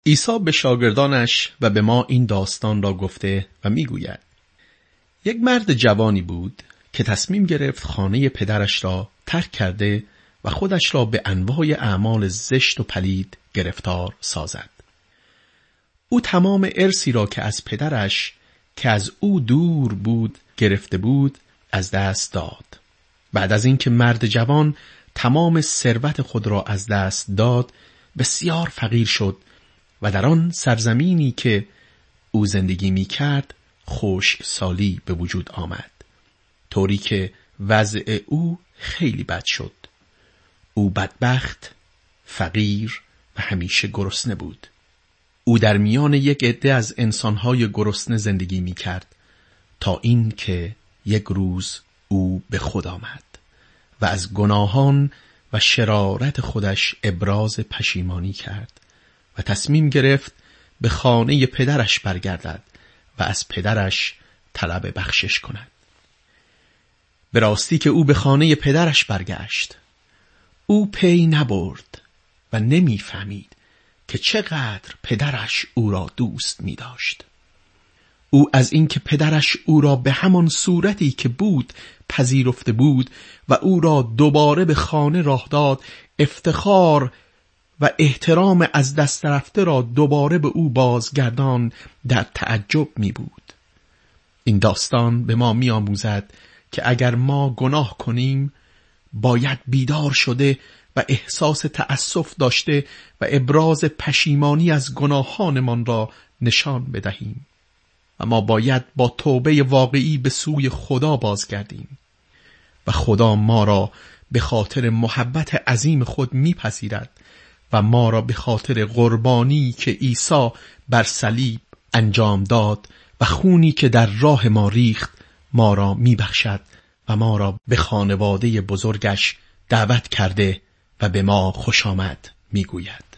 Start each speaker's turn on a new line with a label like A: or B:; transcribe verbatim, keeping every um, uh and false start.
A: عیسی به شاگردانش و به ما این داستان را گفته و میگوید: یک مرد جوانی بود که تصمیم گرفت خانه پدرش را ترک کرده و خودش را به انواع اعمال زشت و پلید گرفتار سازد. او تمام ارثی را که از پدرش که از او دور بود گرفته بود از دست داد. بعد از اینکه مرد جوان تمام ثروت خود را از دست داد، بسیار فقیر شد و در آن سرزمینی که او زندگی می کرد خشکسالی به وجود آمد، طوری که وضع او خیلی بد شد. او بدبخت، فقیر و همیشه گرسنه بود. او در میان یک عده از انسانهای گرسنه زندگی می کرد تا این که یک روز او به خود آمد و از گناهان و شرارت خودش ابراز پشیمانی کرد و تصمیم گرفت به خانه پدرش برگردد و از پدرش طلب بخشش کند. به راستی که او به خانه پدرش برگشت، او پی نبرد و نمیفهمید که چقدر پدرش او را دوست می داشت. او از اینکه پدرش او را به همان صورتی که بود پذیرفته بود و او را دوباره به خانه راه داد، افتخار و احترام از دست رفته را دوباره به او بازگردان، در تعجب می بود. این داستان به ما می آموزد که اگر ما گناه کنیم باید بیدار شده و احساس تأسف داشته و ابراز پشیمانی از گناهانمان را نشان بدهیم و ما باید با توبه واقعی به سوی خدا بازگردیم و خدا ما را به خاطر محبت عظیم خود میپذیرد و ما را به خاطر قربانی که عیسی بر صلیب انجام داد و خونی که در راه ما ریخت ما را میبخشد و ما را به خانواده بزرگش دعوت کرده و به ما خوش آمد میگوید.